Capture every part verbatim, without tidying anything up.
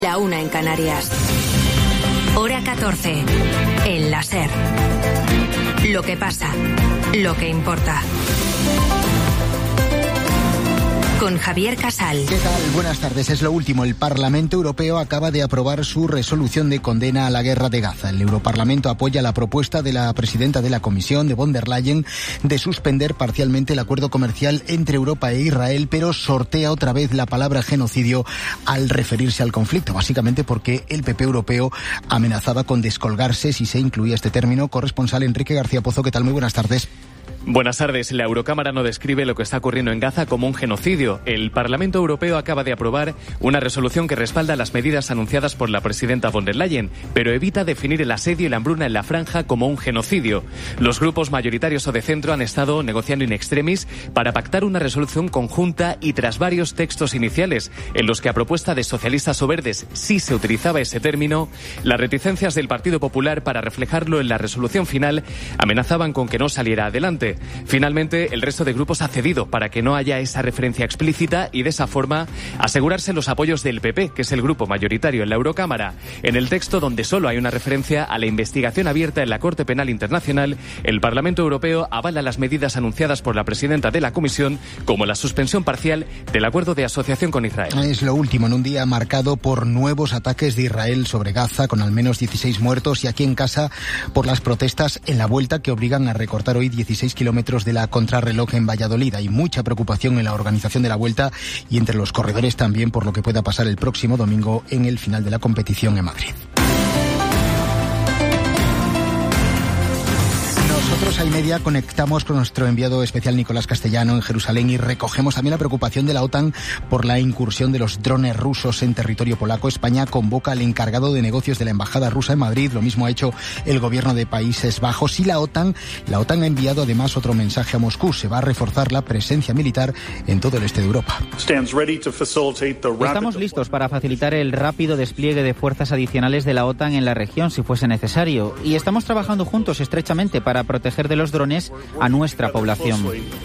La una en Canarias. Hora catorce. En la SER. Lo que pasa. Lo que importa. Con Javier Casal. ¿Qué tal? Buenas tardes. Es lo último. El Parlamento Europeo acaba de aprobar su resolución de condena a la guerra de Gaza. El Europarlamento apoya la propuesta de la presidenta de la Comisión, de von der Leyen, de suspender parcialmente el acuerdo comercial entre Europa e Israel, pero sortea otra vez la palabra genocidio al referirse al conflicto, básicamente porque el P P europeo amenazaba con descolgarse si se incluía este término. Corresponsal Enrique García Pozo, ¿qué tal? Muy buenas tardes. Buenas tardes. La Eurocámara no describe lo que está ocurriendo en Gaza como un genocidio. El Parlamento Europeo acaba de aprobar una resolución que respalda las medidas anunciadas por la presidenta von der Leyen, pero evita definir el asedio y la hambruna en la franja como un genocidio. Los grupos mayoritarios o de centro han estado negociando in extremis para pactar una resolución conjunta y tras varios textos iniciales en los que a propuesta de socialistas o verdes sí se utilizaba ese término, las reticencias del Partido Popular para reflejarlo en la resolución final amenazaban con que no saliera adelante. Finalmente, el resto de grupos ha cedido para que no haya esa referencia explícita y de esa forma asegurarse los apoyos del P P, que es el grupo mayoritario en la Eurocámara. En el texto, donde solo hay una referencia a la investigación abierta en la Corte Penal Internacional, el Parlamento Europeo avala las medidas anunciadas por la presidenta de la Comisión, como la suspensión parcial del acuerdo de asociación con Israel. Es lo último en un día marcado por nuevos ataques de Israel sobre Gaza, con al menos dieciséis muertos, y aquí en casa por las protestas en la vuelta que obligan a recortar hoy dieciséis kilómetros de la contrarreloj en Valladolid. Hay mucha preocupación en la organización de la vuelta y entre los corredores también por lo que pueda pasar el próximo domingo en el final de la competición en Madrid. Nosotros a y media conectamos con nuestro enviado especial Nicolás Castellano en Jerusalén y recogemos también la preocupación de la OTAN por la incursión de los drones rusos en territorio polaco. España convoca al encargado de negocios de la embajada rusa en Madrid. Lo mismo ha hecho el gobierno de Países Bajos y la OTAN. La OTAN ha enviado además otro mensaje a Moscú. Se va a reforzar la presencia militar en todo el este de Europa. Estamos listos para facilitar el rápido despliegue de fuerzas adicionales de la OTAN en la región si fuese necesario. Y estamos trabajando juntos estrechamente para proteger de los drones a nuestra población.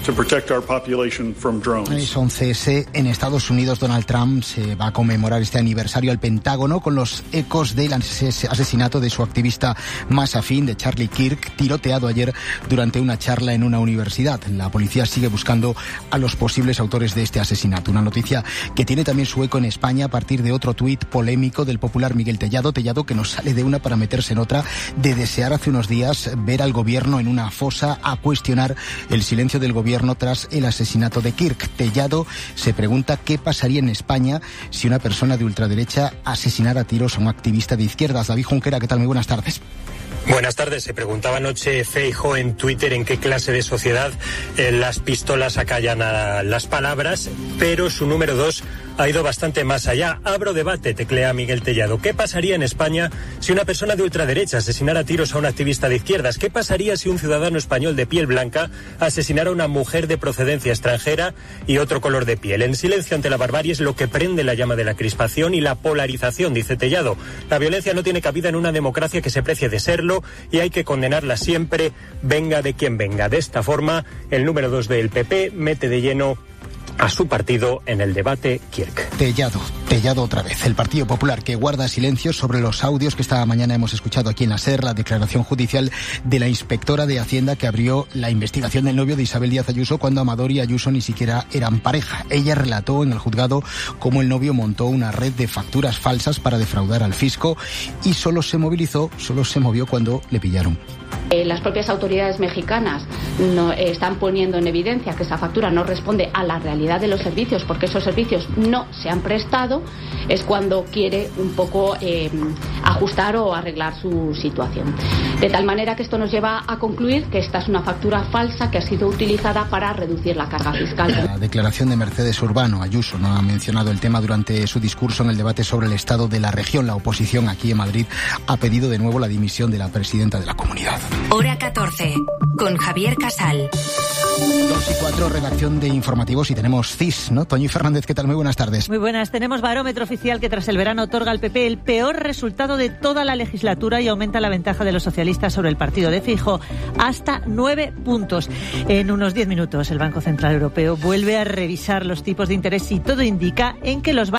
Son C S. En Estados Unidos, Donald Trump se va a conmemorar este aniversario al Pentágono con los ecos del asesinato de su activista más afín, de Charlie Kirk, tiroteado ayer durante una charla en una universidad. La policía sigue buscando a los posibles autores de este asesinato. Una noticia que tiene también su eco en España a partir de otro tuit polémico del popular Miguel Tellado. Tellado que nos sale de una para meterse en otra, de desear hace unos días ver al gobierno en una fosa, a cuestionar el silencio del gobierno tras el asesinato de Kirk. Tellado se pregunta qué pasaría en España si una persona de ultraderecha asesinara a tiros a un activista de izquierdas. David Junquera, ¿qué tal? Muy buenas tardes. Buenas tardes. Se preguntaba anoche Feijóo en Twitter en qué clase de sociedad eh, las pistolas acallan a las palabras, pero su número dos ha ido bastante más allá. Abro debate, teclea Miguel Tellado. ¿Qué pasaría en España si una persona de ultraderecha asesinara a tiros a un activista de izquierdas? ¿Qué pasaría si un ciudadano español de piel blanca asesinara a una mujer de procedencia extranjera y otro color de piel? En silencio ante la barbarie es lo que prende la llama de la crispación y la polarización, dice Tellado. La violencia no tiene cabida en una democracia que se precie de serlo y hay que condenarla siempre, venga de quien venga. De esta forma, el número dos del P P mete de lleno a su partido en el debate Kirk. Tellado, Tellado otra vez. El Partido Popular que guarda silencio sobre los audios que esta mañana hemos escuchado aquí en la SER, la declaración judicial de la inspectora de Hacienda que abrió la investigación del novio de Isabel Díaz Ayuso cuando Amador y Ayuso ni siquiera eran pareja. Ella relató en el juzgado cómo el novio montó una red de facturas falsas para defraudar al fisco y solo se movilizó, solo se movió cuando le pillaron. Eh, las propias autoridades mexicanas no, eh, están poniendo en evidencia que esa factura no responde a la realidad de los servicios porque esos servicios no se han prestado, es cuando quiere un poco eh, ajustar o arreglar su situación. De tal manera que esto nos lleva a concluir que esta es una factura falsa que ha sido utilizada para reducir la carga fiscal. La declaración de Mercedes Urbano. Ayuso no ha mencionado el tema durante su discurso en el debate sobre el estado de la región. La oposición aquí en Madrid ha pedido de nuevo la dimisión de la presidenta de la comunidad. Hora catorce. Con Javier Casal. Dos y cuatro, redacción de informativos y tenemos C I S, ¿no? Toñi Fernández, ¿qué tal? Muy buenas tardes. Muy buenas. Tenemos barómetro oficial que tras el verano otorga al P P el peor resultado de toda la legislatura y aumenta la ventaja de los socialistas sobre el partido de Feijóo hasta nueve puntos. En unos diez minutos el Banco Central Europeo vuelve a revisar los tipos de interés y todo indica en que los